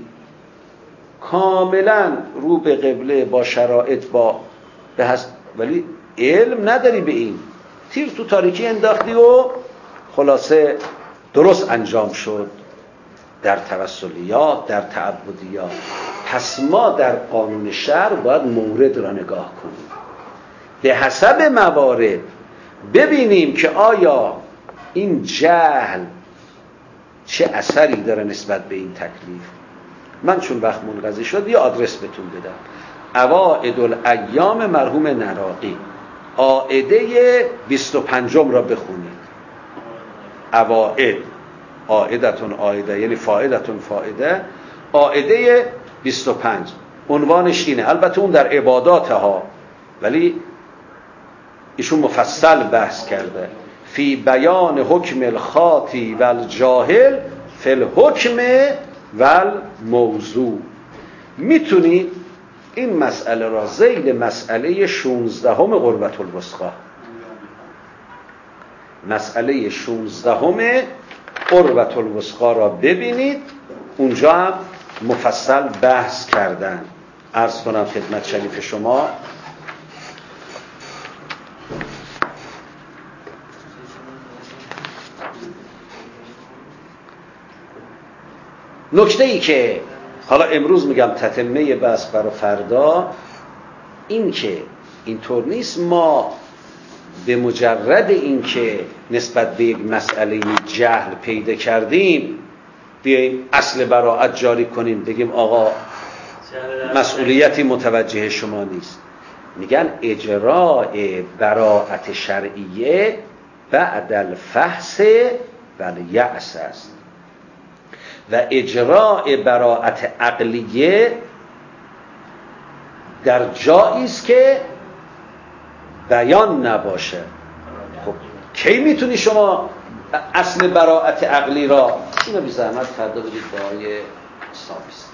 کاملا رو به قبله با شرایط با به هست، ولی علم نداری به این، تیر تو تاریکی انداختی و خلاصه درست انجام شد. در توسلیات، در تعبدیات. پس ما در قانون شرع باید مورد را نگاه کنیم، به حسب موارد ببینیم که آیا این جهل چه اثری داره نسبت به این تکلیف. من چون وقت منقضی شد یه آدرس بهتون بدم، عواید الایام مرحوم نراقی، عائده بیست و پنجم را بخونید. عواید، عائدتون عائده یعنی فائدتون فائده، عائده بیست و پنج عنوانش اینه. البته اون در عبادات ها، ولی ایشون مفصل بحث کرده فی بیان حکم الخاطی و الجاهل فی الحکم و الموضوع. میتونید این مسئله را ذیل مسئله شونزدهم قربت الوثقی، مسئله شونزدهم قربت الوثقی را ببینید، اونجا هم مفصل بحث کردن. عرض کنم خدمت شریف شما نکته ای که حالا امروز میگم تتمه بحث برای فردا، این که اینطور نیست ما به مجرد این که نسبت به یک مسئله جهل پیدا کردیم بیاییم اصل براءت جاری کنیم بگیم آقا مسئولیتی متوجه شما نیست. میگن اجراء براءت شرعیه بعد الفحص و الیأس است و اجراء براءت عقلیه در جایی است که بیان نباشه. خب کی میتونی شما اصل براءت عقلی را، اینو بی زحمت فردا بدید با آقای سابیست،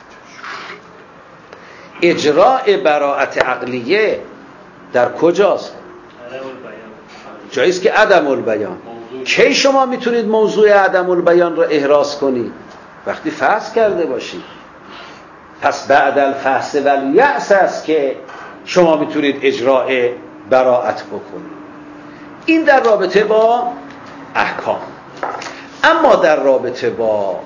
اجراء براءت عقلیه در کجاست؟ جایی است که عدم البیان. کی شما میتونید موضوع عدم البیان را احراز کنید؟ وقتی فحص کرده باشید. پس بعد الفحص و الیأس است که شما میتونید اجراء براءت بکنید. این در رابطه با احکام. اما در رابطه با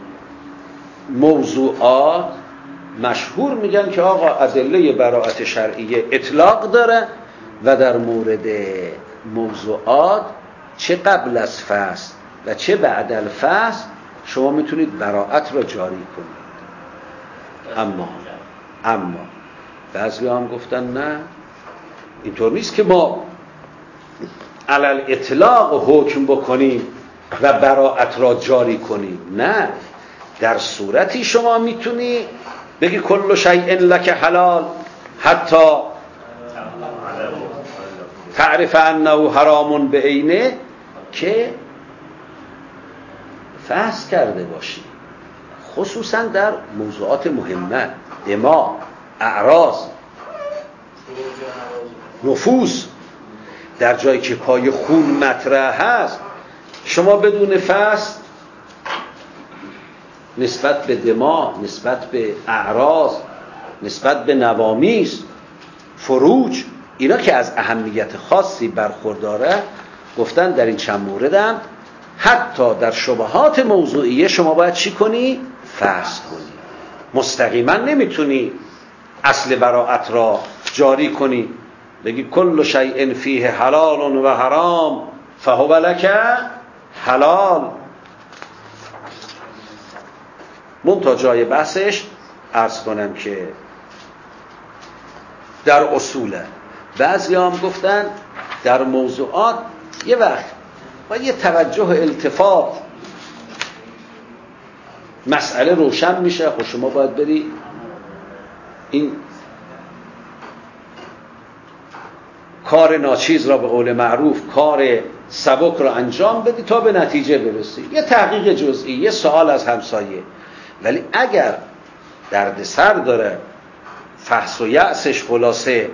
موضوعات مشهور میگن که آقا ادله براءت شرعیه اطلاق داره و در مورد موضوعات چه قبل از فصل و چه بعد الفصل شما میتونید براءت را جاری کنید. اما اما بعضی هم گفتن نه، اینطور نیست که ما علل اطلاق حکم بکنیم و براءت را جاری کنیم. نه، در صورتی شما میتونی بگی کل شیء لک حلال حتی تعرف انه حرام بعینه که فحص کرده باشی، خصوصا در موضوعات مهمه، دماء، اعراض، نفوس، در جایی که پای خون مطرح هست شما بدون فحص نسبت به دماء، نسبت به اعراض، نسبت به نوامیس، فروج، اینا که از اهمیت خاصی برخورداره، گفتن در این چند موردم حتی در شبهات موضوعیه شما باید چی کنی؟ فحص کنی. مستقیما نمیتونی اصل براءت را جاری کنی، بگی کل شیء فیه حلال و حرام فهو لک حلال. منتها جای بحثش عرض کنم که در اصوله بعضی هم گفتن در موضوعات یه وقت با یه توجه التفات مسئله روشن میشه. خب شما باید بری این کار ناچیز را به قول معروف کار سبک را انجام بدی تا به نتیجه برسی، یه تحقیق جزئی، یه سوال از همسایه. ولی اگر دردسر داره، فحص و یأسش خلاصه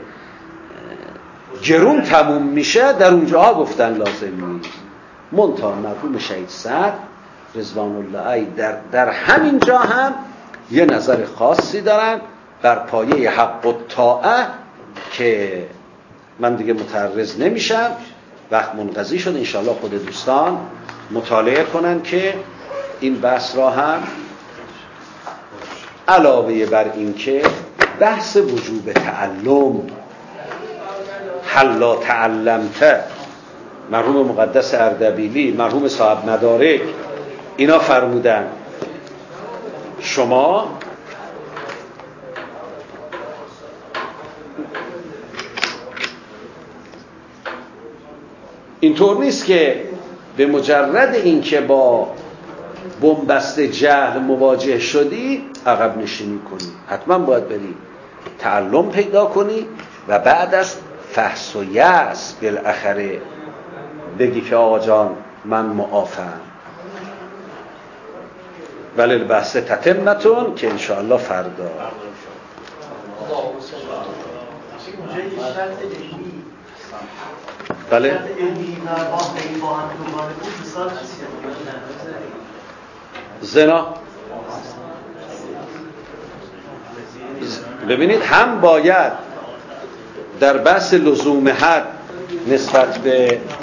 گرون تموم میشه، در اونجاها گفتن لازم نیست. منتها مرحوم شهید سعد رضوان الله در, در همین جا هم یه نظر خاصی دارن بر پایه حق و طاعه که من دیگه متعرض نمیشم، وقت منقضی شد. انشاءالله خود دوستان مطالعه کنن که این بحث را هم علاوه بر این که بحث وجوب تعلم حلا تعلمت، مرحوم مقدس اردبیلی، مرحوم صاحب مدارک اینا فرمودن شما اینطور نیست که به مجرد این که با بنبست جهل مواجه شدی عقب نشینی کنی. حتما باید بری تعلم پیدا کنی و بعد از فحص و یأس بالاخره بگی که آقا جان من معافم. ولی البحث تتمتون که انشاءالله فردا. بله زنا ببینید هم باید در بحث لزوم حد نسبت به